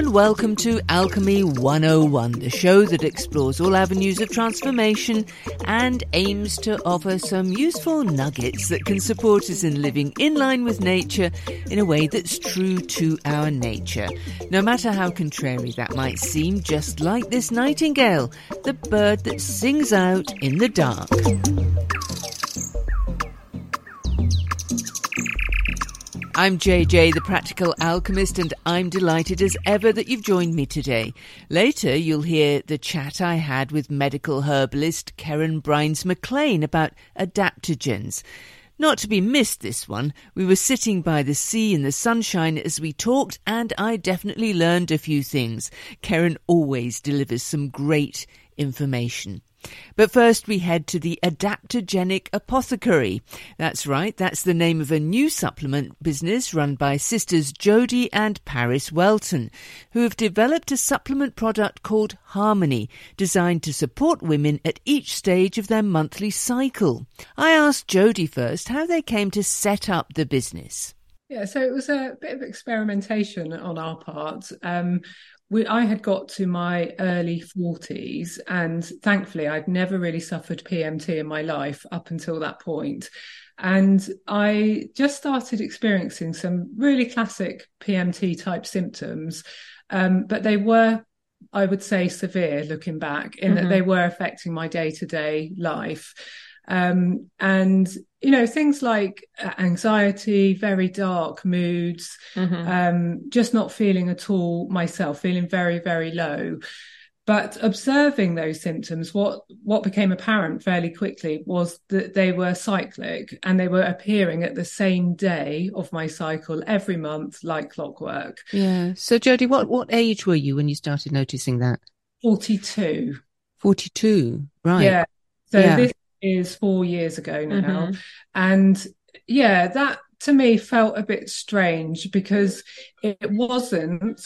and welcome to Alchemy 101, the show that explores all avenues of transformation and aims to offer some useful nuggets that can support us in living in line with nature in a way that's true to our nature. No matter how contrary that might seem, just like this nightingale, the bird that sings out in the dark. I'm JJ, the Practical Alchemist, and I'm delighted as ever that you've joined me today. Later, you'll hear the chat I had with medical herbalist Karen Brines-McLean about adaptogens. Not to be missed, this one. We were sitting by the sea in the sunshine as we talked, and I definitely learned a few things. Karen always delivers some great information. But first we head to the Adaptogenic Apothecary. That's right, that's the name of a new supplement business run by sisters Jodie and Paris Welton, who have developed a supplement product called Harmony, designed to support women at each stage of their monthly cycle. I asked Jodie first how they came to set up the business. Yeah, so it was a bit of experimentation on our part. I had got to my early 40s, and thankfully I'd never really suffered PMT in my life up until that point. And I just started experiencing some really classic PMT type symptoms, but they were, I would say, severe looking back in that they were affecting my day-to-day life. And, you know, things like anxiety, very dark moods, just not feeling at all myself, feeling very, very low. But observing those symptoms, what became apparent fairly quickly was that they were cyclic and they were appearing at the same day of my cycle every month, like clockwork. Yeah. So, Jodie, what age were you when you started noticing that? 42. 42, right. Yeah. So this is 4 years ago now. And yeah, that to me felt a bit strange because it wasn't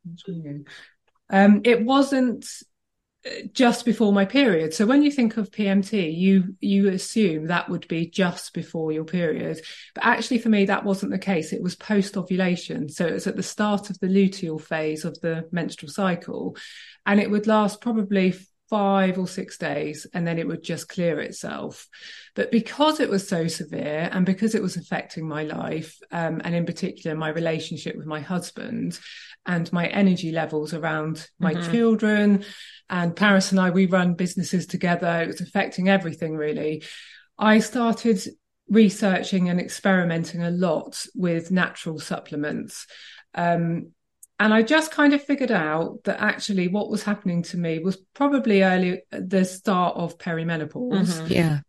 just before my period. So when you think of PMT, you assume that would be just before your period. But actually for me, that wasn't the case. It was post-ovulation. So it was at the start of the luteal phase of the menstrual cycle. And it would last probably 5 or 6 days, and then it would just clear itself. But because it was so severe and because it was affecting my life, and in particular my relationship with my husband and my energy levels around my children, and Paris and I, we run businesses together, it was affecting everything really. I started researching and experimenting a lot with natural supplements. And I just kind of figured out that actually what was happening to me was probably the start of perimenopause. Yeah.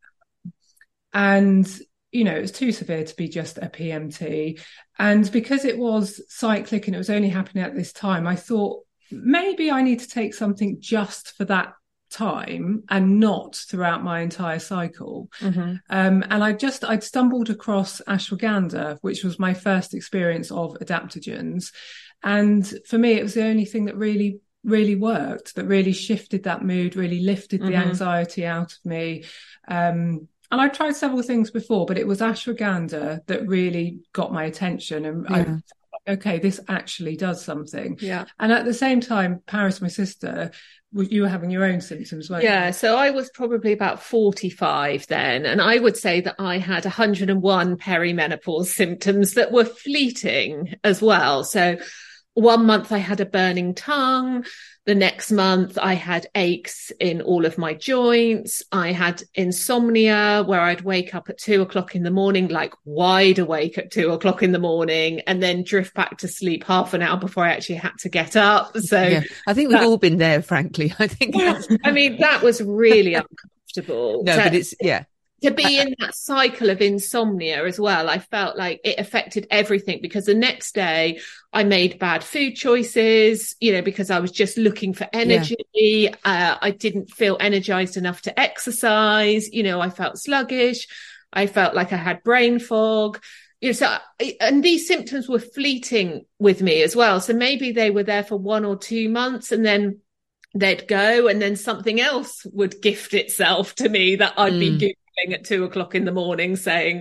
And, you know, it was too severe to be just a PMT. And because it was cyclic and it was only happening at this time, I thought maybe I need to take something just for that time and not throughout my entire cycle. And I'd stumbled across ashwagandha, which was my first experience of adaptogens. And for me, it was the only thing that really, really worked, that really shifted that mood, really lifted the anxiety out of me. And I tried several things before, but it was ashwagandha that really got my attention. And okay, this actually does something. Yeah. And at the same time, Paris, my sister, you were having your own symptoms, weren't you? Yeah, so I was probably about 45 then, and I would say that I had 101 perimenopause symptoms that were fleeting as well. So 1 month I had a burning tongue. The next month I had aches in all of my joints. I had insomnia where I'd wake up at 2 o'clock in the morning, like wide awake at 2 o'clock in the morning, and then drift back to sleep half an hour before I actually had to get up. So yeah, I think we've all been there, frankly. I think I mean, that was really uncomfortable. No, but it's, yeah. To be in that cycle of insomnia as well, I felt like it affected everything because the next day I made bad food choices, you know, because I was just looking for energy. Yeah. I didn't feel energized enough to exercise. You know, I felt sluggish. I felt like I had brain fog. You know, so, and these symptoms were fleeting with me as well. So maybe they were there for 1 or 2 months and then they'd go, and then something else would gift itself to me that I'd be Googling at 2 o'clock in the morning saying,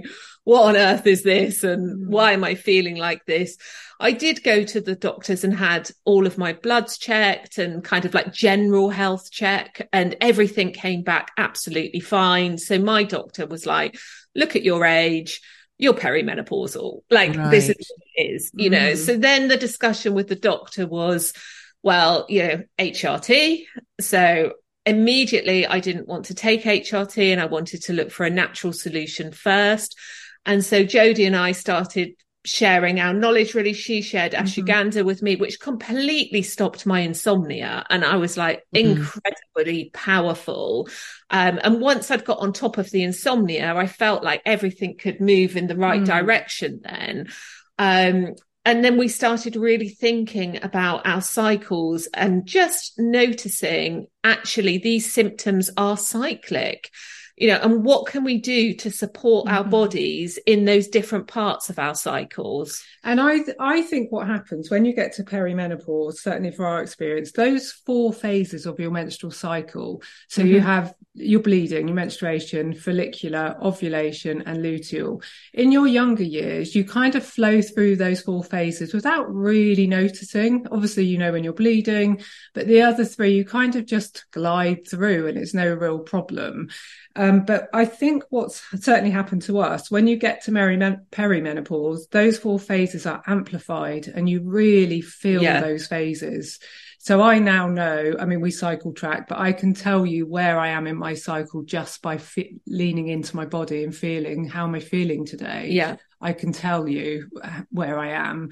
what on earth is this? And why am I feeling like this? I did go to the doctors and had all of my bloods checked and kind of like general health check, and everything came back absolutely fine. So my doctor was like, look at your age, you're perimenopausal. Like, this is what it is, you know? So then the discussion with the doctor was, well, you know, HRT. So immediately I didn't want to take HRT and I wanted to look for a natural solution first. And so Jodie and I started sharing our knowledge. Really, she shared ashwagandha with me, which completely stopped my insomnia, and I was like incredibly powerful. And once I'd got on top of the insomnia, I felt like everything could move in the right direction then. And then we started really thinking about our cycles and just noticing actually these symptoms are cyclic. You know, and what can we do to support our bodies in those different parts of our cycles? And I think what happens when you get to perimenopause, certainly for our experience, those 4 phases of your menstrual cycle. So you have your bleeding, your menstruation, follicular, ovulation, and luteal. In your younger years, you kind of flow through those 4 phases without really noticing. Obviously, you know when you're bleeding, but the other 3, you kind of just glide through and it's no real problem. But I think what's certainly happened to us, when you get to perimenopause, those 4 phases are amplified and you really feel those phases. So I now know, I mean, we cycle track, but I can tell you where I am in my cycle just by leaning into my body and feeling, how am I feeling today? Yeah. I can tell you where I am.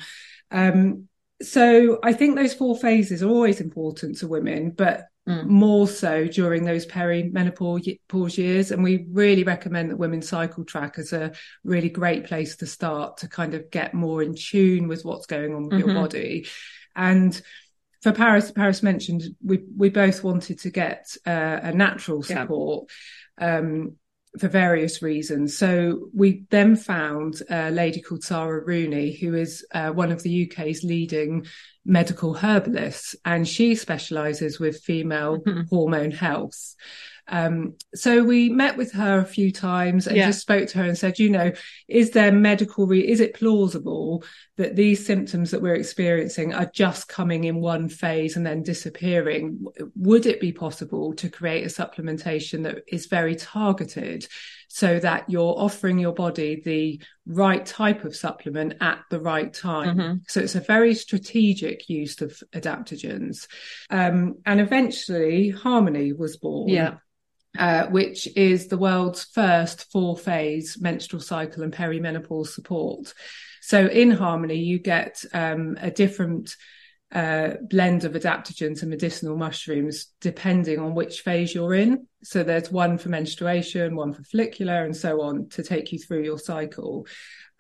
So I think those 4 phases are always important to women, but more so during those perimenopause years. And we really recommend that women cycle track as a really great place to start to kind of get more in tune with what's going on with your body. And for Paris mentioned, we both wanted to get a natural support for various reasons. So we then found a lady called Sarah Rooney, who is one of the UK's leading medical herbalists, and she specialises with female hormone health. So we met with her a few times and just spoke to her and said, you know, is there is it plausible that these symptoms that we're experiencing are just coming in one phase and then disappearing? Would it be possible to create a supplementation that is very targeted so that you're offering your body the right type of supplement at the right time? So it's a very strategic use of adaptogens. And eventually Harmony was born. Which is the world's first 4-phase menstrual cycle and perimenopause support. So in Harmony, you get a different blend of adaptogens and medicinal mushrooms depending on which phase you're in. So there's one for menstruation, one for follicular, and so on to take you through your cycle.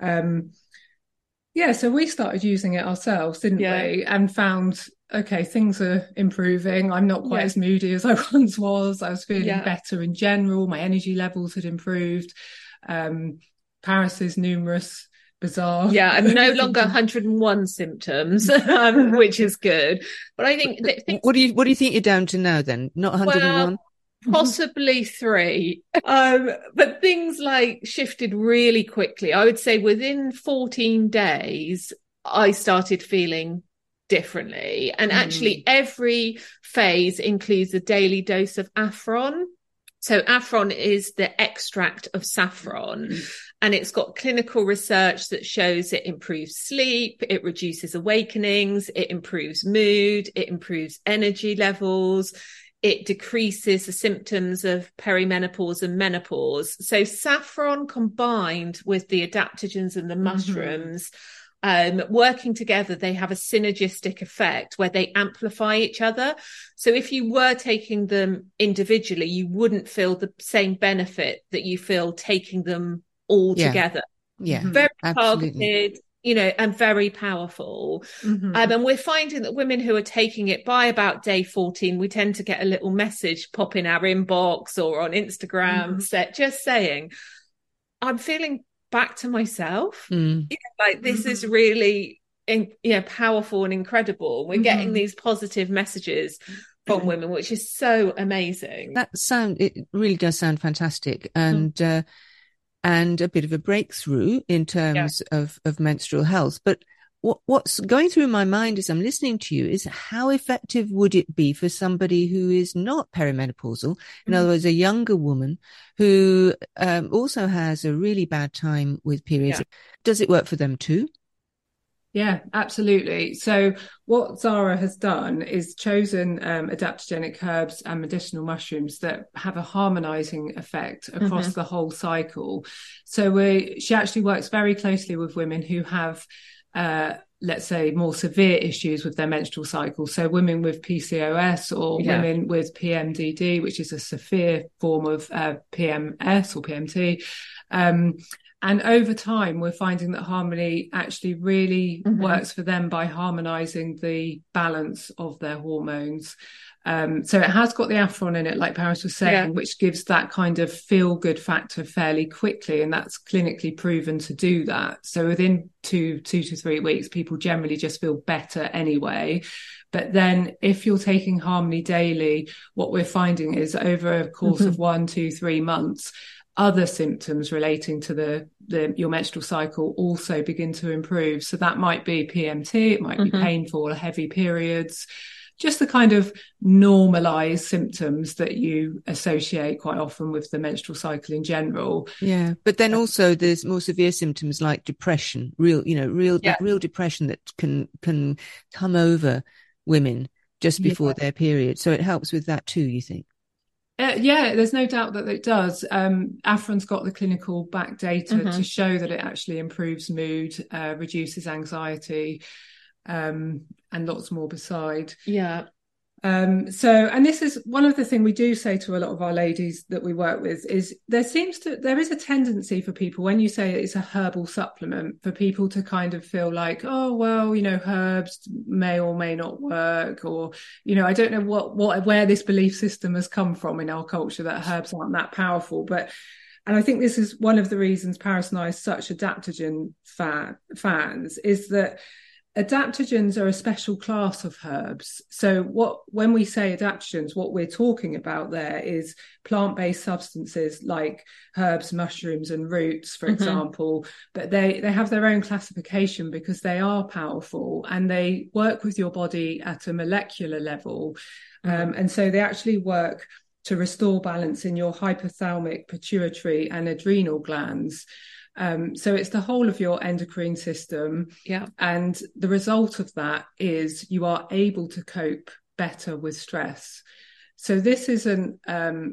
So we started using it ourselves, didn't we? And found, okay, things are improving. I'm not quite as moody as I once was. I was feeling better in general. My energy levels had improved. Paris's numerous bizarre. I'm no longer 101 symptoms, which is good. But I think what do you think you're down to now then? Not 101? Well, possibly 3. But things like shifted really quickly. I would say within 14 days, I started feeling differently. And actually every phase includes a daily dose of Affron. So Affron is the extract of saffron, and it's got clinical research that shows it improves sleep, it reduces awakenings, it improves mood, it improves energy levels, it decreases the symptoms of perimenopause and menopause. So saffron combined with the adaptogens and the mushrooms, working together, they have a synergistic effect where they amplify each other. So if you were taking them individually, you wouldn't feel the same benefit that you feel taking them all together. Very targeted, you know, and very powerful. And we're finding that women who are taking it by about day 14, we tend to get a little message pop in our inbox or on Instagram just saying, I'm feeling back to myself. You know, like this is really powerful and incredible. We're getting these positive messages from women, which is so amazing. It really does sound fantastic. And and a bit of a breakthrough in terms of menstrual health. But what's going through my mind as I'm listening to you is how effective would it be for somebody who is not perimenopausal, in other words, a younger woman who also has a really bad time with periods? Does it work for them too? Yeah, absolutely. So what Zara has done is chosen adaptogenic herbs and medicinal mushrooms that have a harmonizing effect across the whole cycle. So she actually works very closely with women who have let's say more severe issues with their menstrual cycle. So women with PCOS or women with PMDD, which is a severe form of PMS or PMT. And over time, we're finding that Harmony actually really works for them by harmonizing the balance of their hormones. So it has got the Aphron in it, like Paris was saying, which gives that kind of feel-good factor fairly quickly. And that's clinically proven to do that. So within two to 3 weeks, people generally just feel better anyway. But then if you're taking Harmony daily, what we're finding is over a course of 1, 2, 3 months, other symptoms relating to your menstrual cycle also begin to improve. So that might be PMT, it might be painful or heavy periods, just the kind of normalized symptoms that you associate quite often with the menstrual cycle in general. Yeah, but then also there's more severe symptoms like depression, real depression that can come over women just before their period. So it helps with that too, you think? There's no doubt that it does. Aphron's got the clinical back data to show that it actually improves mood, reduces anxiety, and lots more beside. And this is one of the things we do say to a lot of our ladies that we work with is there is a tendency for people, when you say it's a herbal supplement, for people to kind of feel like, oh, well, herbs may or may not work, or, I don't know where this belief system has come from in our culture that herbs aren't that powerful. And I think this is one of the reasons Paris and I are such adaptogen fans, is that adaptogens are a special class of herbs. So when we say adaptogens, what we're talking about there is plant-based substances like herbs, mushrooms, and roots, for example. But they have their own classification because they are powerful and they work with your body at a molecular level. And so they actually work to restore balance in your hypothalamic, pituitary, and adrenal glands. So it's the whole of your endocrine system. And the result of that is you are able to cope better with stress. So this isn't, a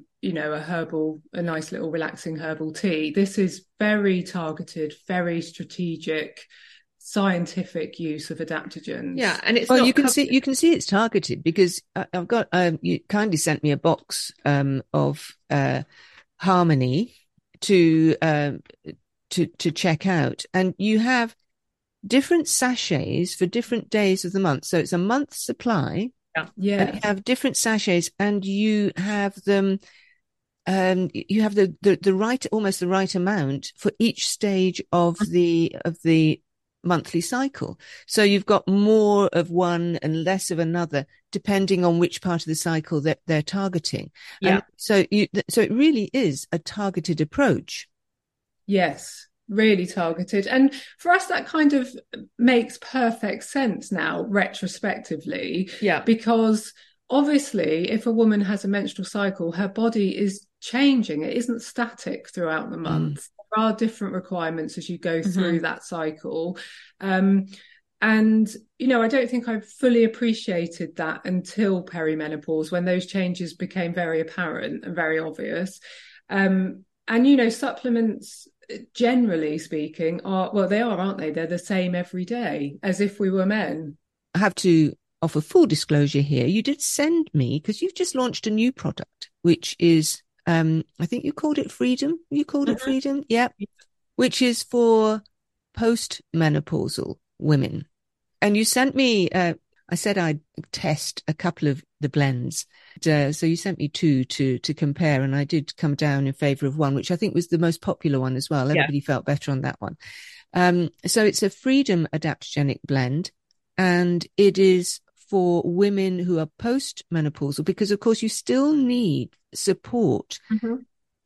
nice little relaxing herbal tea. This is very targeted, very strategic, scientific use of adaptogens. And it's you can see it's targeted because I've got, you kindly sent me a box of Harmony to check out, and you have different sachets for different days of the month. So it's a month's supply. And you have different sachets, and you have them. You have the right, almost the right amount for each stage of the monthly cycle. So you've got more of one and less of another, depending on which part of the cycle that they're targeting. And so it really is a targeted approach. Yes, really targeted. And for us, that kind of makes perfect sense now, retrospectively. Because obviously, if a woman has a menstrual cycle, her body is changing. It isn't static throughout the month. There are different requirements as you go through that cycle. And, I don't think I fully appreciated that until perimenopause, when those changes became very apparent and very obvious. And, supplements, generally speaking, aren't they? They're the same every day, as if we were men. I have to offer full disclosure here. You did send me, because you've just launched a new product, which is, I think you called it Freedom. You called it Freedom? Yeah. Which is for post-menopausal women. And you sent me, I said I'd test a couple of the blends. So you sent me two to compare, and I did come down in favour of one, which I think was the most popular one as well. Everybody felt better on that one. So it's a Freedom adaptogenic blend, and it is for women who are post-menopausal, because of course you still need support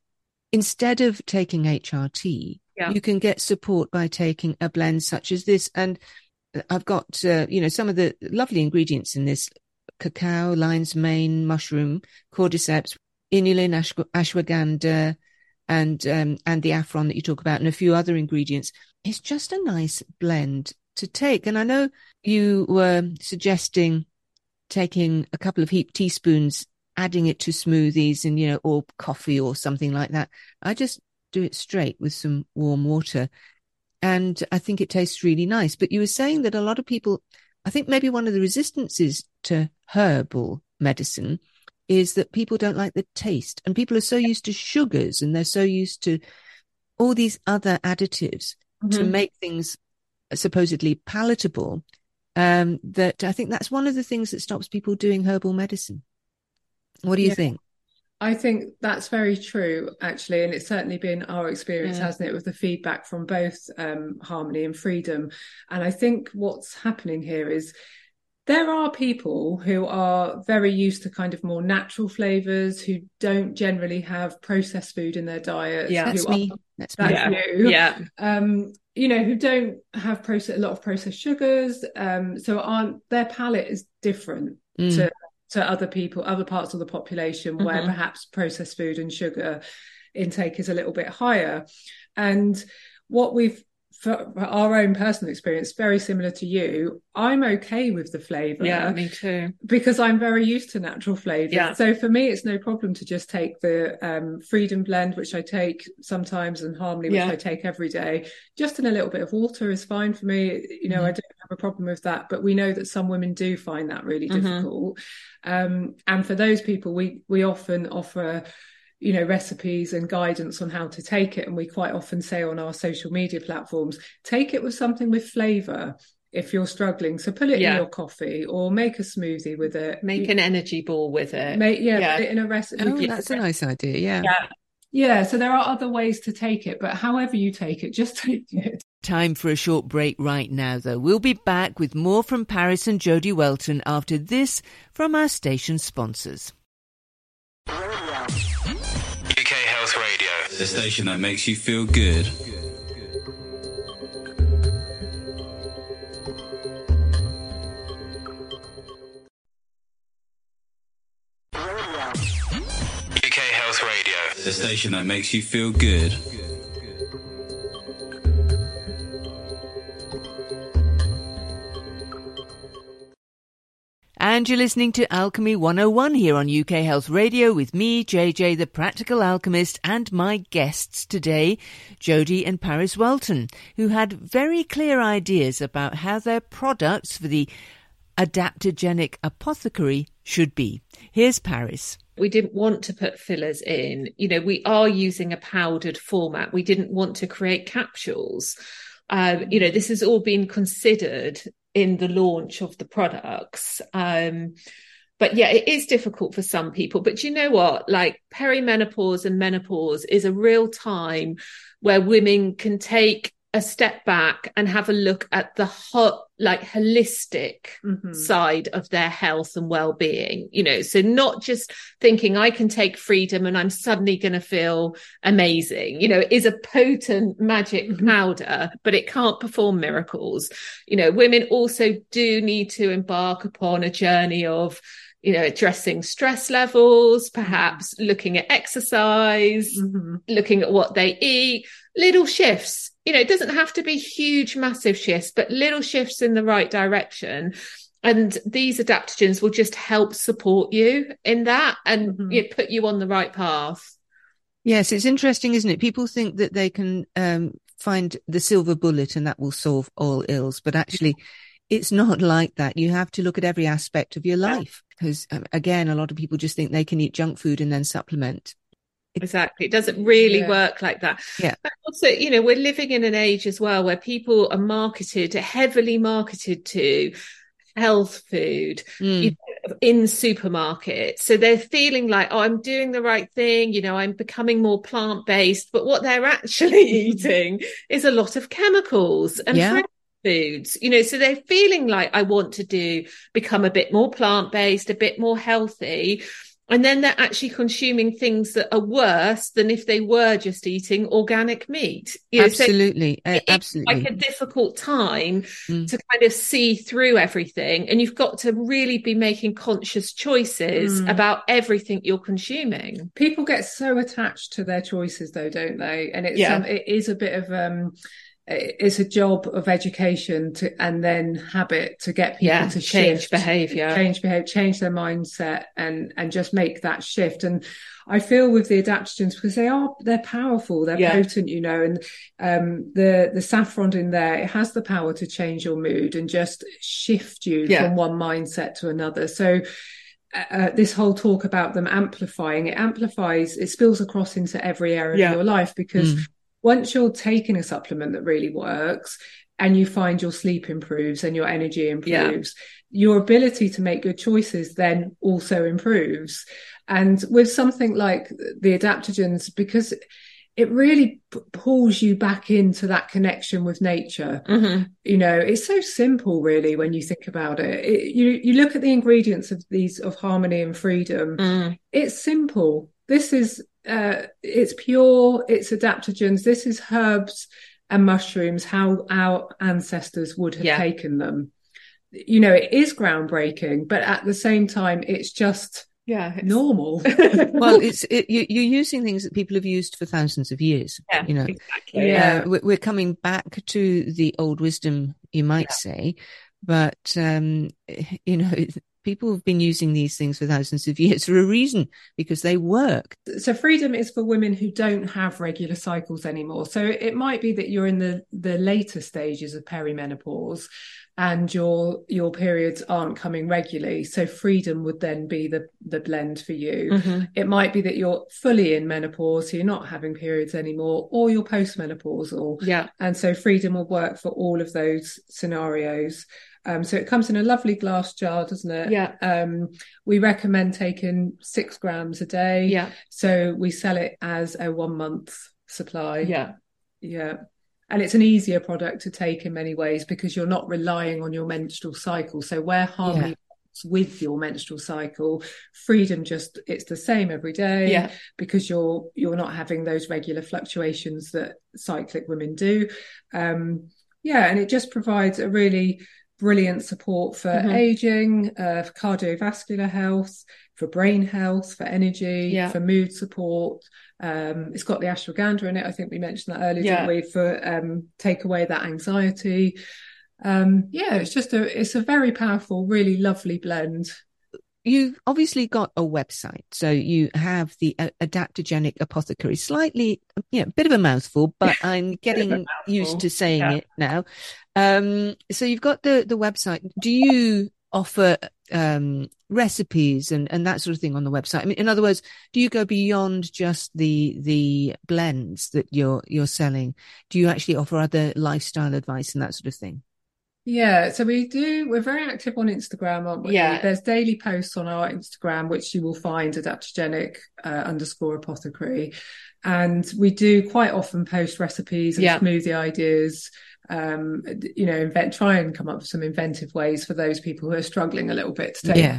instead of taking HRT, you can get support by taking a blend such as this. And I've got, some of the lovely ingredients in this: cacao, lion's mane, mushroom, cordyceps, inulin, ashwagandha, and the Afron that you talk about, and a few other ingredients. It's just a nice blend to take. And I know you were suggesting taking a couple of heaped teaspoons, adding it to smoothies and, or coffee or something like that. I just do it straight with some warm water. And I think it tastes really nice. But you were saying that a lot of people, I think maybe one of the resistances to herbal medicine is that people don't like the taste. And people are so used to sugars, and they're so used to all these other additives to make things supposedly palatable, that I think that's one of the things that stops people doing herbal medicine. What do you think? I think that's very true, actually. And it's certainly been our experience, hasn't it, with the feedback from both Harmony and Freedom. And I think what's happening here is there are people who are very used to kind of more natural flavours, who don't generally have processed food in their diet. Yeah, that's me. That's you. Yeah. Who don't have a lot of processed sugars. So their palate is different to other people, other parts of the population where perhaps processed food and sugar intake is a little bit higher. And what for our own personal experience, very similar to you, I'm okay with the flavour. Yeah, me too. Because I'm very used to natural flavours. Yeah. So for me, it's no problem to just take the Freedom blend, which I take sometimes, and Harmony, which I take every day. Just in a little bit of water is fine for me. I don't have a problem with that. But we know that some women do find that really difficult. And for those people, we often offer recipes and guidance on how to take it. And we quite often say on our social media platforms, take it with something with flavour if you're struggling. So put it in your coffee or make a smoothie with it. Make an energy ball with it. Put it in a recipe. Oh, that's a nice idea. Yeah. So there are other ways to take it, but however you take it, just take it. Time for a short break right now, though. We'll be back with more from Paris and Jodie Welton after this from our station sponsors. UK Health Radio, the station that makes you feel good. UK Health Radio, the station that makes you feel good. And you're listening to Alchemy 101 here on UK Health Radio with me, JJ, the Practical Alchemist, and my guests today, Jodie and Paris Welton, who had very clear ideas about how their products for the adaptogenic apothecary should be. Here's Paris. We didn't want to put fillers in. We are using a powdered format. We didn't want to create capsules. This has all been considered in the launch of the products. But yeah, it is difficult for some people. But you know what? Like perimenopause and menopause is a real time where women can take a step back and have a look at the holistic side of their health and well-being, so not just thinking I can take Freedom and I'm suddenly going to feel amazing. It is a potent magic powder, but it can't perform miracles. Women also do need to embark upon a journey of addressing stress levels, perhaps looking at exercise, looking at what they eat, little shifts. It doesn't have to be huge, massive shifts, but little shifts in the right direction. And these adaptogens will just help support you in that and put you on the right path. Yes, it's interesting, isn't it? People think that they can find the silver bullet and that will solve all ills, but actually it's not like that. You have to look at every aspect of your life because, again, a lot of people just think they can eat junk food and then supplement. Exactly. It doesn't really work like that. Yeah. But also, we're living in an age as well where people are heavily marketed to health food in supermarkets. So they're feeling like, oh, I'm doing the right thing. I'm becoming more plant-based. But what they're actually eating is a lot of chemicals and fresh foods, so they're feeling like I want to become a bit more plant-based, a bit more healthy. And then they're actually consuming things that are worse than if they were just eating organic meat. Absolutely. So absolutely. It's like a difficult time to kind of see through everything. And you've got to really be making conscious choices about everything you're consuming. People get so attached to their choices though, don't they? And it is a bit of it's a job of education and then habit to get people to change behavior, change their mindset and just make that shift. And I feel with the adaptogens, because they're powerful, they're potent, and the saffron in there, it has the power to change your mood and just shift you from one mindset to another. So this whole talk about them amplifying, it spills across into every area of your life, because once you're taking a supplement that really works and you find your sleep improves and your energy improves, your ability to make good choices then also improves. And with something like the adaptogens, because it really pulls you back into that connection with nature. It's so simple really when you think about it. You look at the ingredients of Harmony and Freedom. It's simple. This is it's pure, it's adaptogens. This is herbs and mushrooms, how our ancestors would have taken them. It is groundbreaking, but at the same time, it's just normal. Well, you're using things that people have used for thousands of years. Exactly. We're coming back to the old wisdom, you might say, but people have been using these things for thousands of years for a reason, because they work. So Freedom is for women who don't have regular cycles anymore. So it might be that you're in the later stages of perimenopause and your periods aren't coming regularly. So Freedom would then be the blend for you. It might be that you're fully in menopause, so you're not having periods anymore, or you're postmenopausal. And so Freedom will work for all of those scenarios. So it comes in a lovely glass jar, doesn't it? We recommend taking 6 grams a day. So we sell it as a 1 month supply. And it's an easier product to take in many ways, because you're not relying on your menstrual cycle. So where Harmony works with your menstrual cycle, Freedom it's the same every day, because you're not having those regular fluctuations that cyclic women do. And it just provides a really brilliant support for aging, for cardiovascular health, for brain health, for energy, for mood support. It's got the ashwagandha in it. I think we mentioned that earlier, didn't we? For take away that anxiety. It's a very powerful, really lovely blend. You've obviously got a website, so you have the Adaptogenic Apothecary. Slightly, a bit of a mouthful, but I'm getting used to saying it now. So you've got the website. Do you offer recipes and that sort of thing on the website? I mean, in other words, do you go beyond just the blends that you're selling? Do you actually offer other lifestyle advice and that sort of thing? Yeah, so we're very active on Instagram, aren't we? There's daily posts on our Instagram, which you will find adaptogenic _apothecary. And we do quite often post recipes and smoothie ideas, try and come up with some inventive ways for those people who are struggling a little bit to take.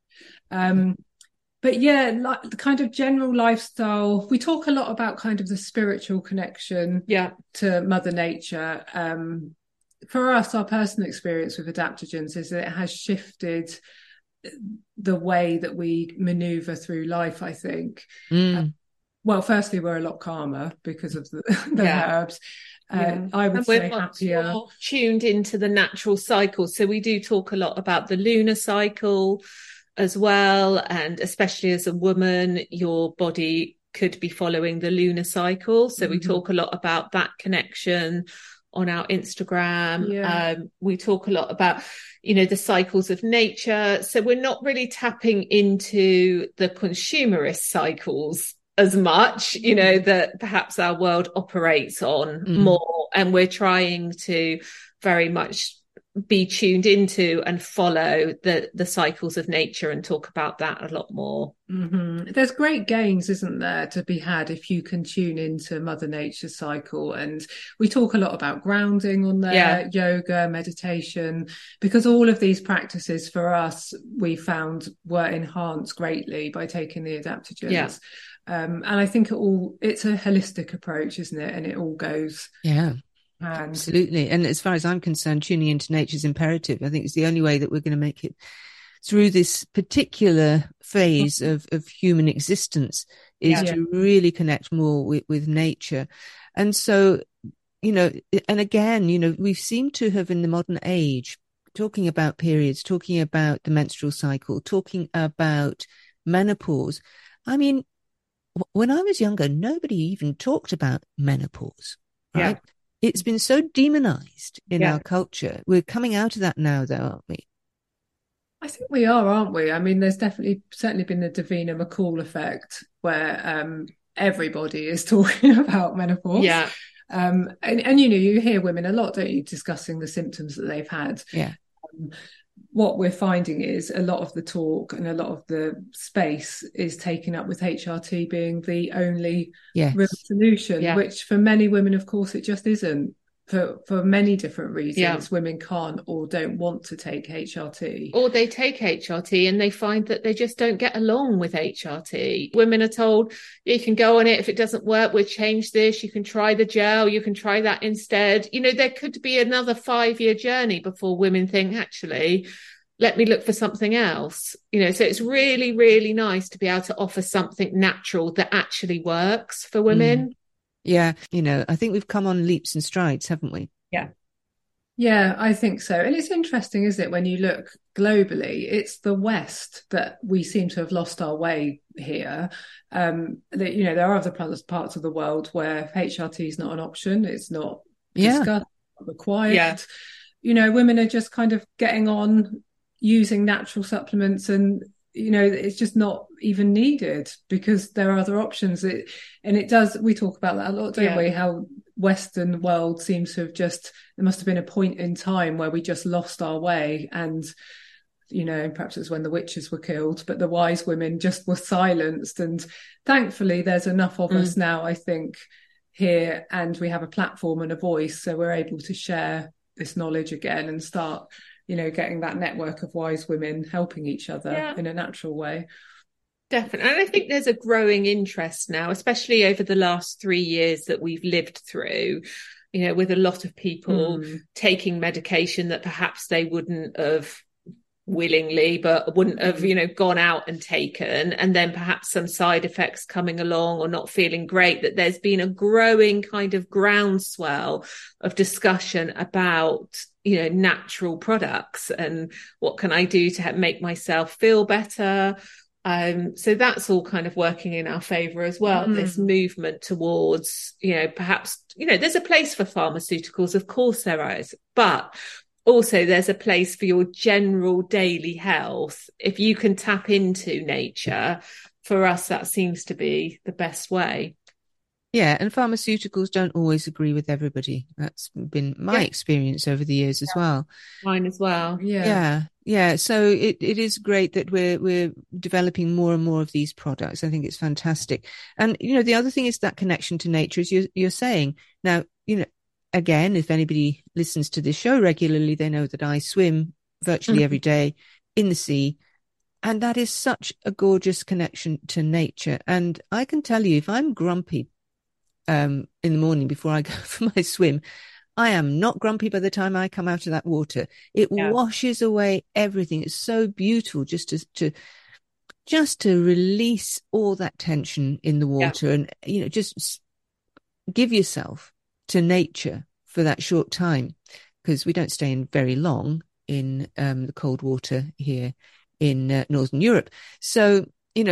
But like the kind of general lifestyle, we talk a lot about kind of the spiritual connection to Mother Nature. For us, our personal experience with adaptogens is that it has shifted the way that we maneuver through life, I think. Well, firstly, we're a lot calmer because of the herbs. I would say happier. More tuned into the natural cycle. So we do talk a lot about the lunar cycle as well. And especially as a woman, your body could be following the lunar cycle. So we talk a lot about that connection on our Instagram. We talk a lot about, the cycles of nature. So we're not really tapping into the consumerist cycles as much, that perhaps our world operates on more. And we're trying to very much be tuned into and follow the cycles of nature and talk about that a lot more. Mm-hmm. There's great gains, isn't there, to be had if you can tune into Mother Nature's cycle. And we talk a lot about grounding on there, yoga, meditation, because all of these practices for us, we found were enhanced greatly by taking the adaptogens. Yeah. And I think it's a holistic approach, isn't it? And it all goes. Yeah. Absolutely. And as far as I'm concerned, tuning into nature is imperative. I think it's the only way that we're going to make it through this particular phase of human existence, is to really connect more with nature. And so, and again, we seem to have in the modern age, talking about periods, talking about the menstrual cycle, talking about menopause. I mean, when I was younger, nobody even talked about menopause, right? Yeah. It's been so demonized in our culture. We're coming out of that now, though, aren't we? I think we are, aren't we? I mean, there's certainly been the Davina McCall effect where everybody is talking about menopause. Yeah. And you hear women a lot, don't you, discussing the symptoms that they've had. Yeah. What we're finding is a lot of the talk and a lot of the space is taken up with HRT being the only real solution, which for many women, of course, it just isn't. For many different reasons, women can't or don't want to take HRT. Or they take HRT and they find that they just don't get along with HRT. Women are told, you can go on it. If it doesn't work, we'll change this. You can try the gel. You can try that instead. There could be another 5-year journey before women think, actually, let me look for something else. So it's really, really nice to be able to offer something natural that actually works for women. Yeah, I think we've come on leaps and strides, haven't we? Yeah, I think so. And it's interesting, isn't it, when you look globally, it's the West that we seem to have lost our way here. There are other parts of the world where HRT is not an option. It's not discussed, not required. Yeah. Women are just kind of getting on using natural supplements and it's just not even needed because there are other options. We talk about that a lot, don't we? How Western world seems to have there must have been a point in time where we just lost our way and, perhaps it's when the witches were killed, but the wise women just were silenced. And thankfully there's enough of us now, I think, here, and we have a platform and a voice. So we're able to share this knowledge again and start getting that network of wise women helping each other in a natural way. Definitely. And I think there's a growing interest now, especially over the last 3 years that we've lived through, with a lot of people taking medication that perhaps they wouldn't have willingly, but wouldn't have, gone out and taken, and then perhaps some side effects coming along or not feeling great, that there's been a growing kind of groundswell of discussion about natural products and what can I do to make myself feel better. So that's all kind of working in our favour as well. This movement towards, perhaps, there's a place for pharmaceuticals, of course there is, but also there's a place for your general daily health. If you can tap into nature, for us, that seems to be the best way. Yeah, and pharmaceuticals don't always agree with everybody. That's been my experience over the years as well. Mine as well. Yeah. So it is great that we're developing more and more of these products. I think it's fantastic. And the other thing is that connection to nature, as you're saying. Now, again, if anybody listens to this show regularly, they know that I swim virtually every day in the sea. And that is such a gorgeous connection to nature. And I can tell you, if I'm grumpy in the morning before I go for my swim, I am not grumpy by the time I come out of that water. It washes away everything. It's so beautiful just to release all that tension in the water and, just give yourself to nature for that short time, because we don't stay in very long in the cold water here in Northern Europe. So,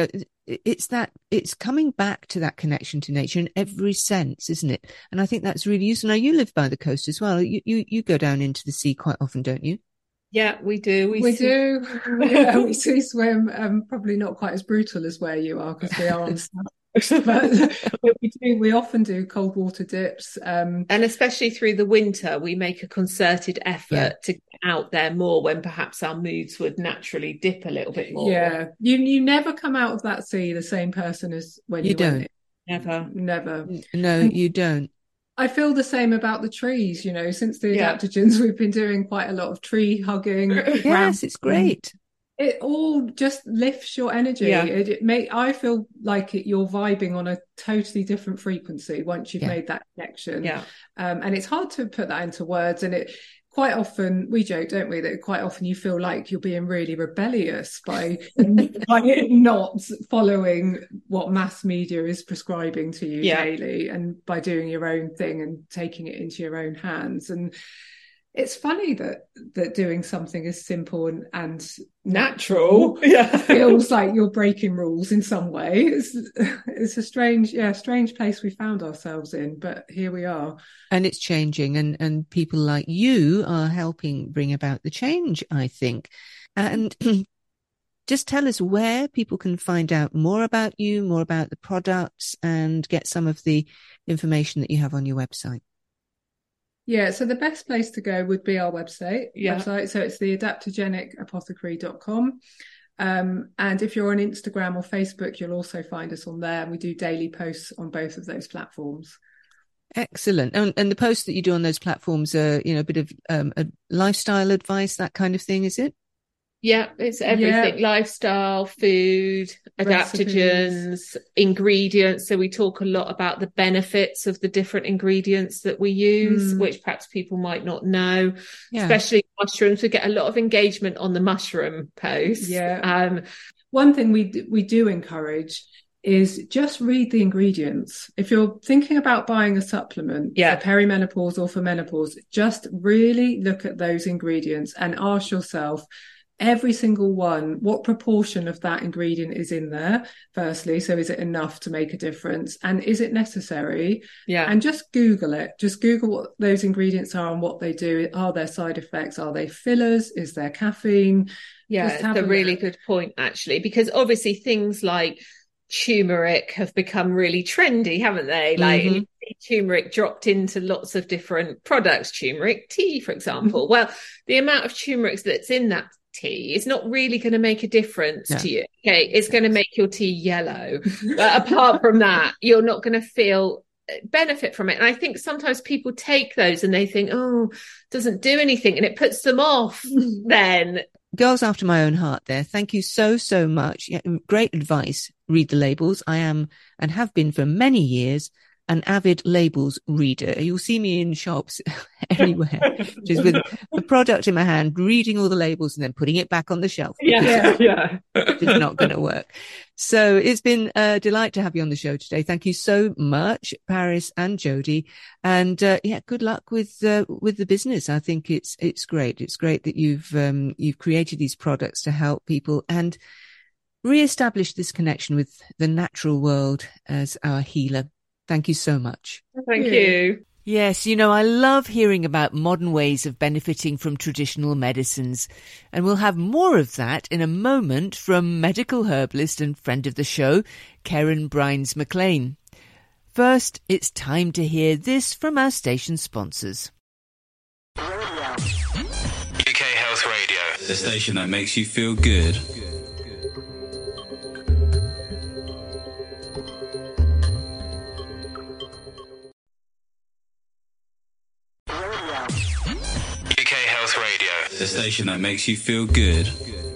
it's coming back to that connection to nature in every sense, isn't it? And I think that's really useful. Now, you live by the coast as well. You go down into the sea quite often, don't you? Yeah, we do. We do. We swim. Probably not quite as brutal as where you are, because we are on But we often do cold water dips. And especially through the winter, we make a concerted effort to get out there more when perhaps our moods would naturally dip a little bit more. Yeah, you never come out of that sea the same person as when you don't. went in. Never. No, you don't. I feel the same about the trees, since the adaptogens, we've been doing quite a lot of tree hugging. Yes, it's great. It all just lifts your energy. I feel like you're vibing on a totally different frequency once you've made that connection. And it's hard to put that into words. And it quite often, we joke, don't we, that quite often you feel like you're being really rebellious by not following what mass media is prescribing to you daily, and by doing your own thing and taking it into your own hands. And it's funny that doing something as simple and natural feels like you're breaking rules in some way. It's a strange place we found ourselves in, but here we are. And it's changing, and people like you are helping bring about the change, I think. And just tell us where people can find out more about you, more about the products, and get some of the information that you have on your website. Yeah, so the best place to go would be our website. So it's the adaptogenicapothecary.com. And if you're on Instagram or Facebook, you'll also find us on there. We do daily posts on both of those platforms. Excellent. And the posts that you do on those platforms are, a bit of a lifestyle advice, that kind of thing, is it? Yeah, it's everything. Lifestyle, food, adaptogens, ingredients. So we talk a lot about the benefits of the different ingredients that we use, which perhaps people might not know, especially mushrooms. We get a lot of engagement on the mushroom posts. One thing we do encourage is just read the ingredients. If you're thinking about buying a supplement for perimenopause or for menopause, just really look at those ingredients and ask yourself, every single one, what proportion of that ingredient is in there, firstly. So is it enough to make a difference? And is it necessary? And just Google it. Just Google what those ingredients are and what they do. Are there side effects? Are they fillers? Is there caffeine? It's a really good point, actually, because obviously things like turmeric have become really trendy, haven't they? Like you see turmeric dropped into lots of different products, turmeric tea, for example. Well, the amount of turmeric that's in that tea is not really going to make a difference to you. Okay, it's going to make your tea yellow, but apart from that, you're not going to feel benefit from it. And I think sometimes people take those and they think, oh, it doesn't do anything, and it puts them off. Then girls after my own heart there. Thank you so much. Great advice. Read the labels. I am, and have been for many years, an avid labels reader. You'll see me in shops anywhere, just with the product in my hand, reading all the labels and then putting it back on the shelf. It's not going to work. So it's been a delight to have you on the show today. Thank you so much, Paris and Jodie. And good luck with the business. I think it's great. It's great that you've created these products to help people and re-establish this connection with the natural world as our healer. Thank you so much. Thank you. Yes, I love hearing about modern ways of benefiting from traditional medicines. And we'll have more of that in a moment from medical herbalist and friend of the show, Karen Brines-McLean. First, it's time to hear this from our station sponsors. UK Health Radio, the station that makes you feel good. Radio, the station that makes you feel good.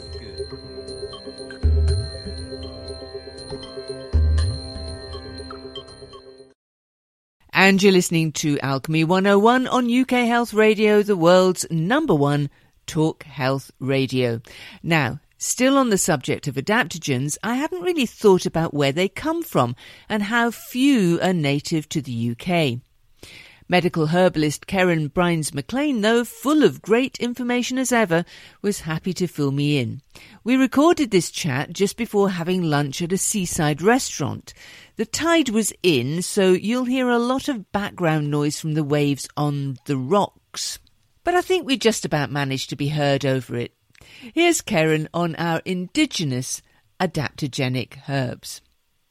And you're listening to Alchemy 101 on UK Health Radio, the world's #1 talk health radio. Now, still on the subject of adaptogens, I hadn't really thought about where they come from and how few are native to the UK. Medical herbalist Karen Brines-McLean, though full of great information as ever, was happy to fill me in. We recorded this chat just before having lunch at a seaside restaurant. The tide was in, so you'll hear a lot of background noise from the waves on the rocks. But I think we just about managed to be heard over it. Here's Karen on our indigenous adaptogenic herbs.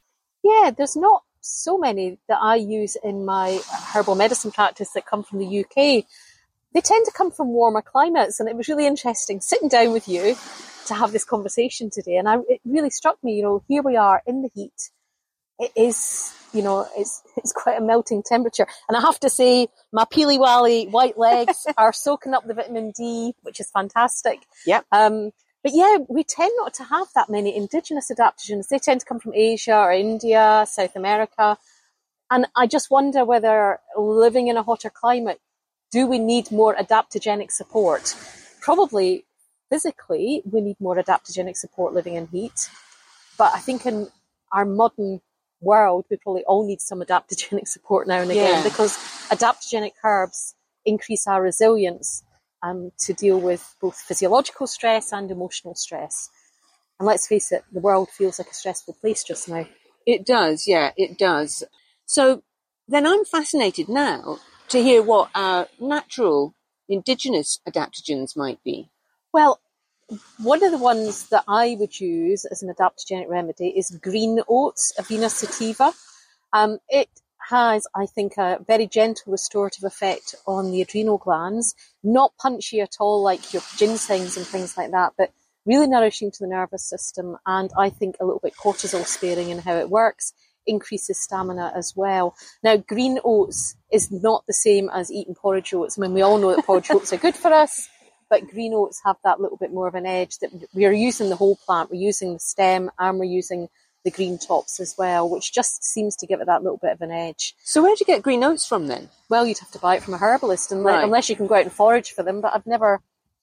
Yeah, there's not so many that I use in my herbal medicine practice that come from the UK. They tend to come from warmer climates, and it was really interesting sitting down with you to have this conversation today. And it really struck me, here we are in the heat. It is, it's quite a melting temperature. And I have to say, my Peely Wally white legs are soaking up the vitamin D, which is fantastic. Yep. But yeah, we tend not to have that many indigenous adaptogens. They tend to come from Asia or India, South America. And I just wonder whether living in a hotter climate, do we need more adaptogenic support? Probably physically, we need more adaptogenic support living in heat. But I think in our modern world, we probably all need some adaptogenic support now and again, because adaptogenic herbs increase our resilience to deal with both physiological stress and emotional stress. And let's face it, the world feels like a stressful place just now. It does, yeah, it does. So then I'm fascinated now to hear what our natural indigenous adaptogens might be. Well, one of the ones that I would use as an adaptogenic remedy is green oats, Avena sativa. It has, I think, a very gentle restorative effect on the adrenal glands, not punchy at all like your ginsengs and things like that, but really nourishing to the nervous system, and I think a little bit cortisol sparing in how it works, increases stamina as well. Now, green oats is not the same as eating porridge oats. I mean, we all know that porridge oats are good for us, but green oats have that little bit more of an edge, that we are using the whole plant, we're using the stem, and we're using the green tops as well, which just seems to give it that little bit of an edge. So where do you get green oats from then? Well, you'd have to buy it from a herbalist, unless you can go out and forage for them, but I've never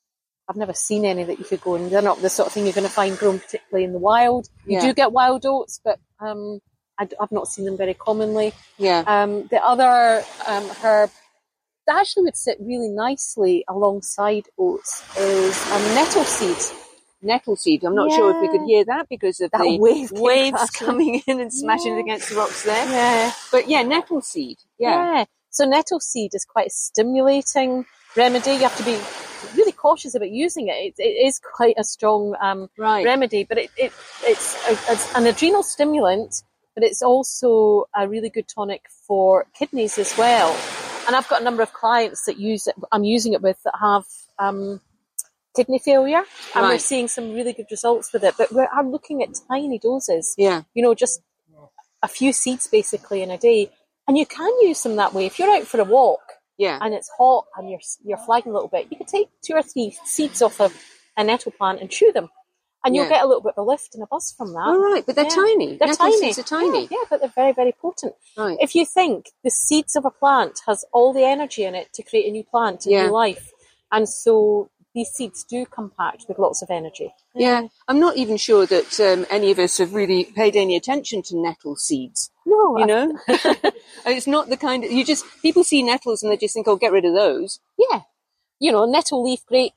seen any that you could go, and they're not the sort of thing you're going to find grown particularly in the wild. You do get wild oats, but I've not seen them very commonly. Yeah. The other herb that actually would sit really nicely alongside oats is nettle seed. Nettle seed. I'm not sure if we could hear that because of that the waves coming in and smashing against the rocks there. Yeah. But yeah, nettle seed. Yeah. So nettle seed is quite a stimulating remedy. You have to be really cautious about using it. It is quite a strong remedy, but it's an adrenal stimulant, but it's also a really good tonic for kidneys as well. And I've got a number of clients that use it. I'm using it with that have kidney failure, and we're seeing some really good results with it. But I'm looking at tiny doses. Yeah. Just a few seeds basically in a day, and you can use them that way. If you're out for a walk, and it's hot and you're flagging a little bit, you could take 2 or 3 seeds off of a nettle plant and chew them, and you'll get a little bit of a lift and a buzz from that. All right, but they're tiny. They're nettle tiny. Seeds are tiny. Yeah, but they're very, very potent. Right. If you think the seeds of a plant has all the energy in it to create a new plant, a new life, and so these seeds do compact with lots of energy. Yeah, I'm not even sure that any of us have really paid any attention to nettle seeds. No, it's not the kind of people see nettles and they just think, "Oh, get rid of those." Yeah, nettle leaf, great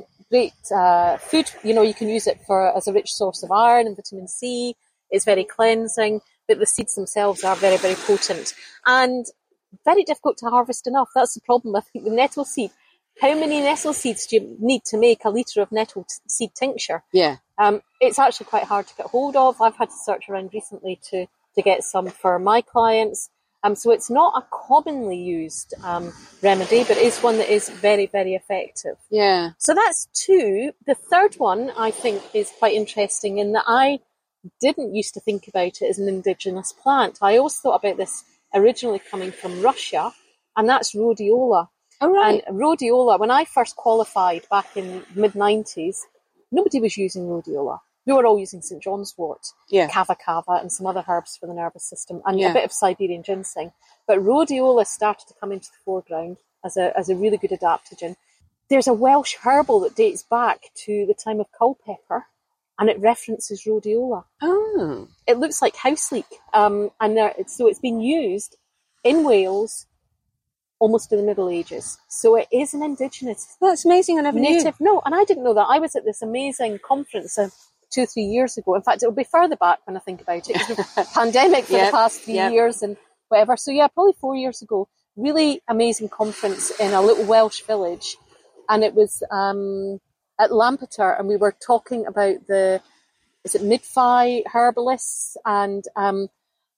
food. You can use it as a rich source of iron and vitamin C. It's very cleansing, but the seeds themselves are very, very potent and very difficult to harvest enough. That's the problem, I think, with nettle seed. How many nettle seeds do you need to make a litre of nettle seed tincture? Yeah. It's actually quite hard to get hold of. I've had to search around recently to get some for my clients. So it's not a commonly used remedy, but it's one that is very, very effective. Yeah. So that's 2. The third one I think is quite interesting in that I didn't used to think about it as an indigenous plant. I always thought about this originally coming from Russia, and that's rhodiola. Oh, right. And rhodiola, when I first qualified back in mid-90s, nobody was using rhodiola. We were all using St. John's wort, kava and some other herbs for the nervous system, and a bit of Siberian ginseng. But rhodiola started to come into the foreground as a really good adaptogen. There's a Welsh herbal that dates back to the time of Culpeper, and it references rhodiola. Oh. It looks like house leek. So it's been used in Wales almost in the Middle Ages. So it is an indigenous. That's amazing. I never knew. No, and I didn't know that. I was at this amazing conference 2 or 3 years ago. In fact, it'll be further back when I think about it. It's been pandemic for the past 3 years and whatever. So yeah, probably 4 years ago. Really amazing conference in a little Welsh village. And it was at Lampeter, and we were talking about is it Midfi herbalists and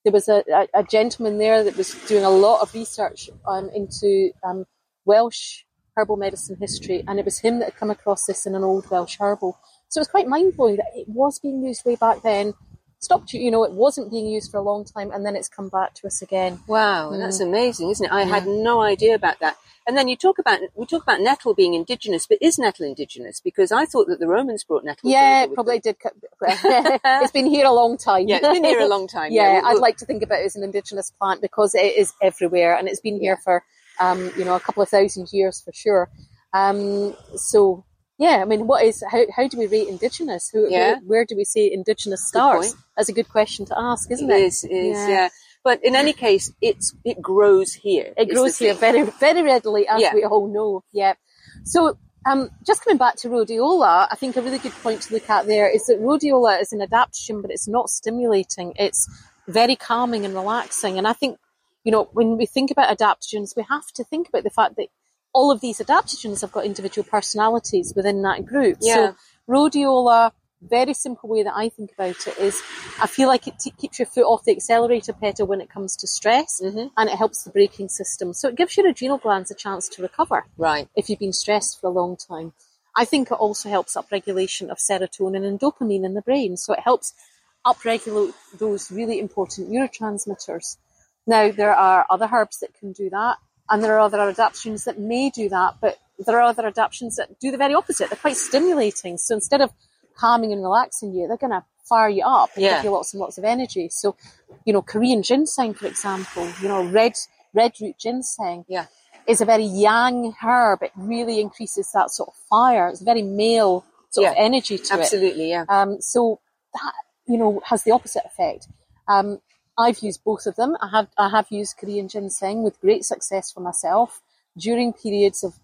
there was a gentleman there that was doing a lot of research into Welsh herbal medicine history, and it was him that had come across this in an old Welsh herbal. So it was quite mind-blowing that it was being used way back then, stopped, it wasn't being used for a long time, and then it's come back to us again. Wow, that's amazing, isn't it? I had no idea about that. And then we talk about nettle being indigenous, but is nettle indigenous? Because I thought that the Romans brought nettle. Yeah, it probably did. It's been here a long time. Yeah, it's been here a long time. Yeah, I'd like to think about it as an indigenous plant because it is everywhere, and it's been here for, a couple of thousand years for sure. So, yeah, I mean, how do we rate indigenous? Where do we say indigenous starts? That's a good question to ask, isn't it? It is, yeah. But in any case, it grows here. It grows here very, very readily, as we all know. Yeah. So, just coming back to rhodiola, I think a really good point to look at there is that rhodiola is an adaptogen, but it's not stimulating. It's very calming and relaxing. And I think, when we think about adaptogens, we have to think about the fact that all of these adaptogens have got individual personalities within that group. Yeah. So, rhodiola, very simple way that I think about it is I feel like it keeps your foot off the accelerator pedal when it comes to stress, and it helps the braking system. So it gives your adrenal glands a chance to recover if you've been stressed for a long time. I think it also helps upregulation of serotonin and dopamine in the brain. So it helps upregulate those really important neurotransmitters. Now, there are other herbs that can do that, and there are other adaptogens that may do that, but there are other adaptogens that do the very opposite. They're quite stimulating. So instead of calming and relaxing you, they're going to fire you up and give you lots and lots of energy. So, Korean ginseng, for example, red root ginseng is a very yang herb. It really increases that sort of fire. It's a very male sort of energy to it. Absolutely, yeah. So that, has the opposite effect. I've used both of them. I have used Korean ginseng with great success for myself during periods of,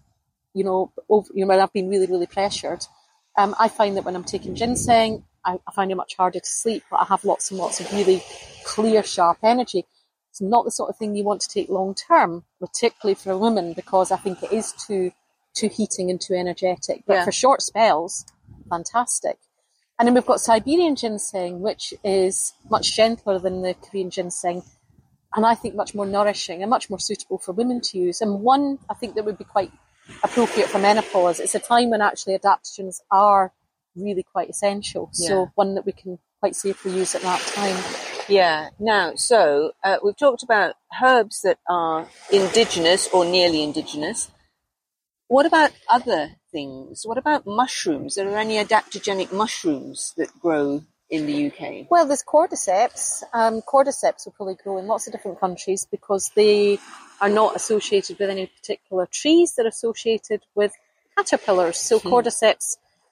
when I've been really, really pressured. I find that when I'm taking ginseng, I find it much harder to sleep, but I have lots and lots of really clear, sharp energy. It's not the sort of thing you want to take long term, particularly for a woman, because I think it is too heating and too energetic. But for short spells, fantastic. And then we've got Siberian ginseng, which is much gentler than the Korean ginseng, and I think much more nourishing and much more suitable for women to use. And one, I think that would be quite appropriate for menopause. It's a time when actually adaptogens are really quite essential. So one that we can quite safely use at that time. Yeah. Now, so we've talked about herbs that are indigenous or nearly indigenous. What about other things? What about mushrooms? Are there any adaptogenic mushrooms that grow in the UK? Well, there's cordyceps. Cordyceps will probably grow in lots of different countries because they are not associated with any particular trees. They're associated with caterpillars. So cordyceps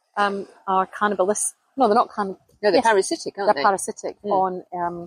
are cannibalistic. No, they're not cannibalistic. No, they're parasitic, aren't they? They're parasitic on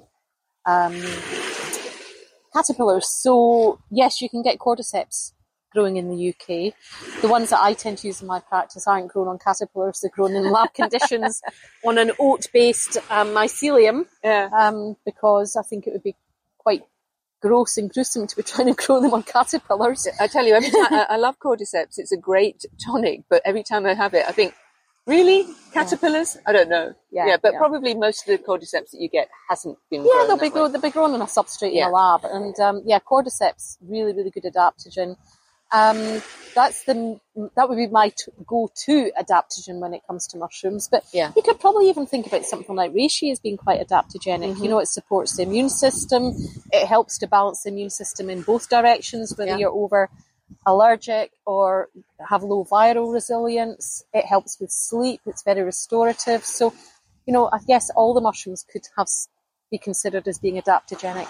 caterpillars. So, yes, you can get cordyceps growing in the UK. The ones that I tend to use in my practice aren't grown on caterpillars. They're grown in lab conditions on an oat-based mycelium because I think it would be quite gross and gruesome to be trying to grow them on caterpillars. I tell you, every time I love cordyceps. It's a great tonic, but every time I have it, I think, really? Caterpillars? I don't know. But probably most of the cordyceps that you get hasn't been grown. They'll be grown on a substrate in a lab. And cordyceps, really, really good adaptogen. That would be my go-to adaptogen when it comes to mushrooms. But you could probably even think about something like reishi as being quite adaptogenic. It supports the immune system. It helps to balance the immune system in both directions, whether you're over allergic or have low viral resilience. It helps with sleep. It's very restorative. So, I guess all the mushrooms could be considered as being adaptogenic.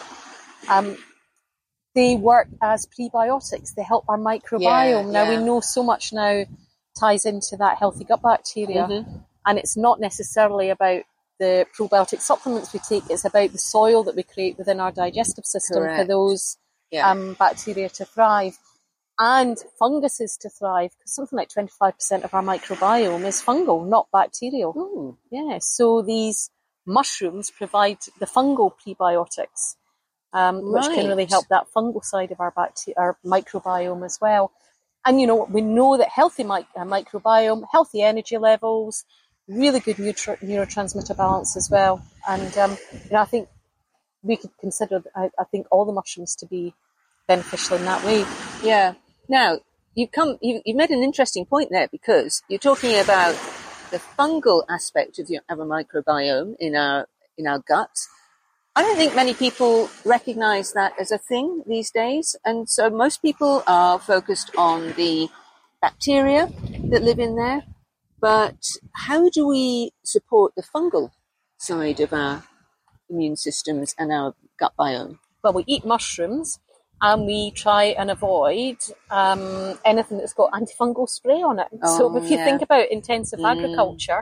They work as prebiotics. They help our microbiome. Now, we know so much now ties into that healthy gut bacteria. And it's not necessarily about the probiotic supplements we take. It's about the soil that we create within our digestive system for those bacteria to thrive. And funguses to thrive, because something like 25% of our microbiome is fungal, not bacterial. Ooh. So these mushrooms provide the fungal prebiotics, which can really help that fungal side of our microbiome as well. And, we know that healthy microbiome, healthy energy levels, really good neurotransmitter balance as well. And, I think we could consider, I think, all the mushrooms to be beneficial in that way. Yeah. Now, you've made an interesting point there, because you're talking about the fungal aspect of a microbiome in our guts. I don't think many people recognize that as a thing these days. And so most people are focused on the bacteria that live in there. But how do we support the fungal side of our immune systems and our gut biome? Well, we eat mushrooms and we try and avoid anything that's got antifungal spray on it. So if you think about intensive agriculture,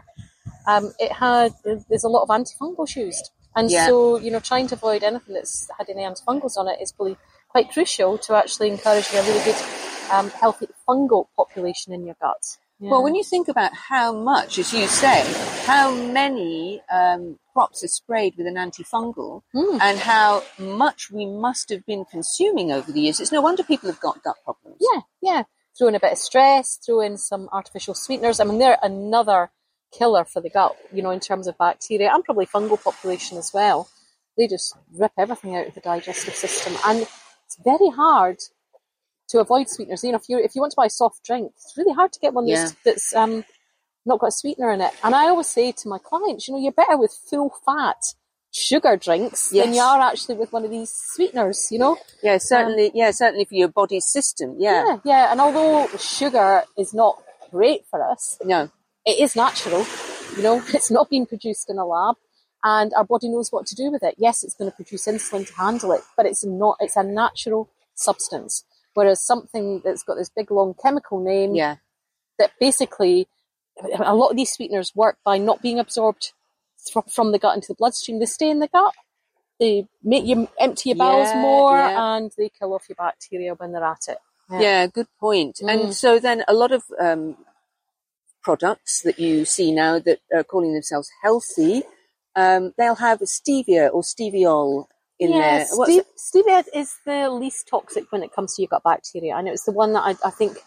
there's a lot of antifungals used. And so, trying to avoid anything that's had any antifungals on it is probably quite crucial to actually encouraging a really good, healthy fungal population in your gut. Yeah. Well, when you think about how much, as you say, how many crops are sprayed with an antifungal and how much we must have been consuming over the years, it's no wonder people have got gut problems. Yeah. Throw in a bit of stress, throw in some artificial sweeteners. I mean, they're another killer for the gut, in terms of bacteria and probably fungal population as well. They just rip everything out of the digestive system, and it's very hard to avoid sweeteners. If you want to buy a soft drink, it's really hard to get one that's not got a sweetener in it. And I always say to my clients, you're better with full fat sugar drinks than you are actually with one of these sweeteners. Yeah, certainly. Certainly for your body's system. Yeah. And although sugar is not great for us, no, it is natural. It's not being produced in a lab, and our body knows what to do with it. Yes, it's going to produce insulin to handle it, but it's a natural substance. Whereas something that's got this big long chemical name, that basically, a lot of these sweeteners work by not being absorbed from the gut into the bloodstream. They stay in the gut. They make you empty your bowels more, and they kill off your bacteria when they're at it. Yeah, good point. And so then a lot of products that you see now that are calling themselves healthy, they'll have stevia or steviol in there. Stevia is the least toxic when it comes to your gut bacteria, and it's the one that I think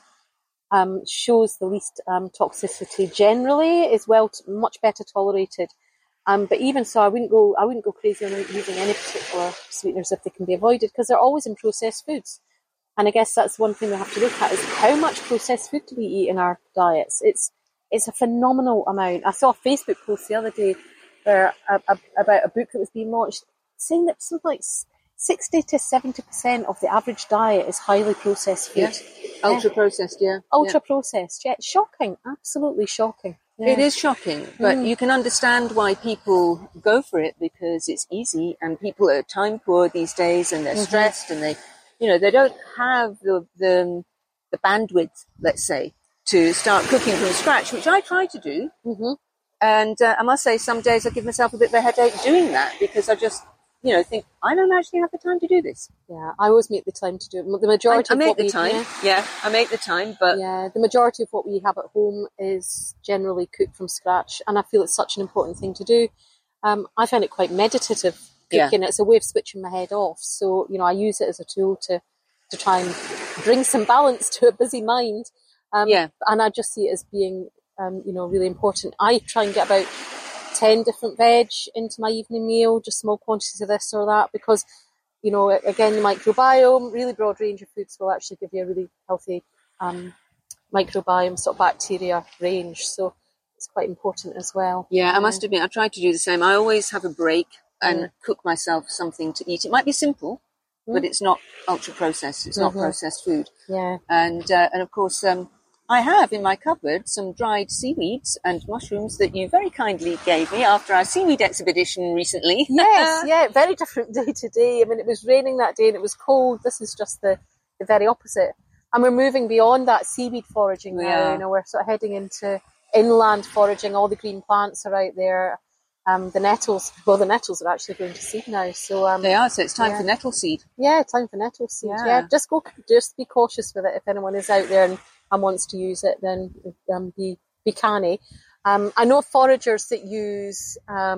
shows the least toxicity. Generally, is much better tolerated. But even so, I wouldn't go crazy on using any particular sweeteners if they can be avoided, because they're always in processed foods. And I guess that's one thing we have to look at, is how much processed food do we eat in our diets. It's a phenomenal amount. I saw a Facebook post the other day where about a book that was being launched, saying that something like 60 to 70% of the average diet is highly processed food. Ultra processed, Ultra processed, It's shocking, absolutely shocking. It is shocking, but you can understand why people go for it, because it's easy, and people are time poor these days, and they're stressed, and they don't have the bandwidth, let's say, to start cooking from scratch, which I try to do. And I must say, some days I give myself a bit of a headache doing that, because I just, think I don't actually have the time to do this. Yeah, I always make the time to do it. The majority I make the time. I make the time, but the majority of what we have at home is generally cooked from scratch, and I feel it's such an important thing to do. I find it quite meditative cooking. It's a way of switching my head off. So I use it as a tool to try and bring some balance to a busy mind. And I just see it as being really important. I try and get about 10 different veg into my evening meal, just small quantities of this or that, because, again, the microbiome, really broad range of foods will actually give you a really healthy microbiome, sort of bacteria range. So it's quite important as well. Yeah, I must admit, I try to do the same. I always have a break and cook myself something to eat. It might be simple, but it's not ultra processed. It's not processed food. Yeah. And of course, I have in my cupboard some dried seaweeds and mushrooms that you very kindly gave me after our seaweed expedition recently. Yes, very different day to day. I mean, it was raining that day and it was cold. This is just the very opposite. And we're moving beyond that seaweed foraging now. We're sort of heading into inland foraging. All the green plants are out there. The nettles are actually going to seed now. So they are. So it's time for nettle seed. Yeah, time for nettle seed. Yeah, just be cautious with it. If anyone is out there and wants to use it, then be canny. I know foragers that use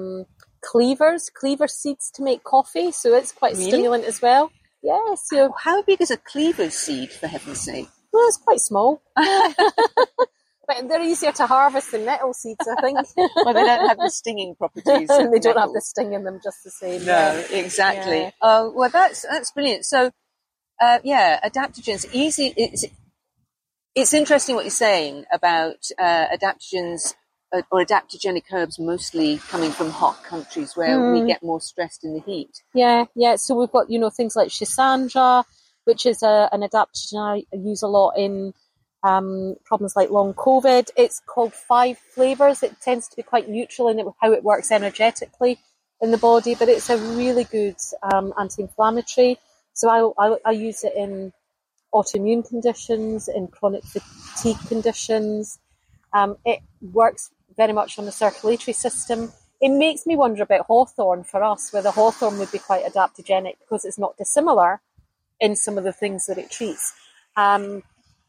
cleaver seeds to make coffee, so it's quite stimulant as well. Yes. Yeah, how big is a cleaver seed, for heaven's sake? Well, it's quite small. But they're easier to harvest than nettle seeds, I think. Well, they don't have the stinging properties. They don't have the sting in them just the same. No, exactly. Yeah. Oh, well, that's brilliant. So, adaptogens, easy. It's interesting what you're saying about adaptogens or adaptogenic herbs mostly coming from hot countries where we get more stressed in the heat. Yeah. So we've got, things like Schisandra, which is an adaptogen I use a lot in problems like long COVID. It's called 5 flavors. It tends to be quite neutral in how it works energetically in the body, but it's a really good anti-inflammatory. So I use it in autoimmune conditions, in chronic fatigue conditions. It works very much on the circulatory system. It makes me wonder about hawthorn for us, whether hawthorn would be quite adaptogenic because it's not dissimilar in some of the things that it treats. And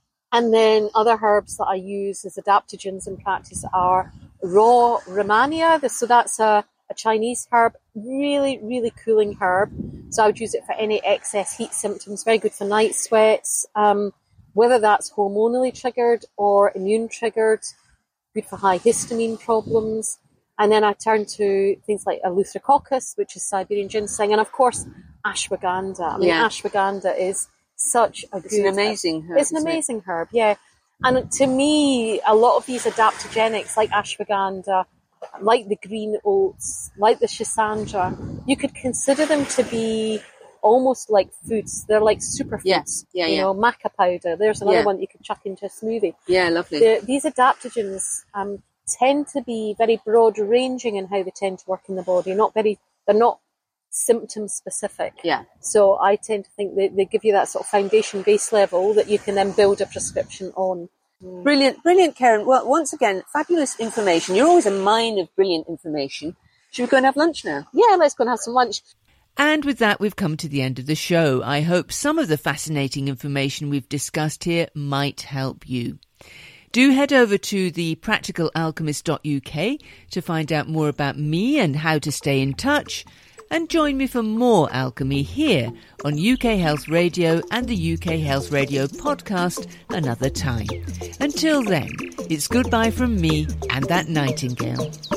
then other herbs that I use as adaptogens in practice are raw Rehmannia. So that's a Chinese herb, really, really cooling herb. So I would use it for any excess heat symptoms, very good for night sweats, whether that's hormonally triggered or immune triggered, good for high histamine problems. And then I turn to things like Eleutherococcus, which is Siberian ginseng, and of course ashwagandha. Ashwagandha is such a It's an amazing herb. It's an amazing herb, yeah. And to me, a lot of these adaptogenics, like ashwagandha, like the green oats, like the Schisandra, you could consider them to be almost like foods. They're like superfoods. Yeah. Maca powder. There's another one you could chuck into a smoothie. Yeah, lovely. These adaptogens tend to be very broad ranging in how they tend to work in the body. They're not symptom specific. Yeah. So I tend to think they give you that sort of foundation base level that you can then build a prescription on. Brilliant, Karen. Well, once again, fabulous information. You're always a mine of brilliant information. Should we go and have lunch now? Yeah, let's go and have some lunch. And with that, we've come to the end of the show. I hope some of the fascinating information we've discussed here might help you. Do head over to thepracticalalchemist.uk to find out more about me and how to stay in touch. And join me for more alchemy here on UK Health Radio and the UK Health Radio podcast another time. Until then, it's goodbye from me and that nightingale.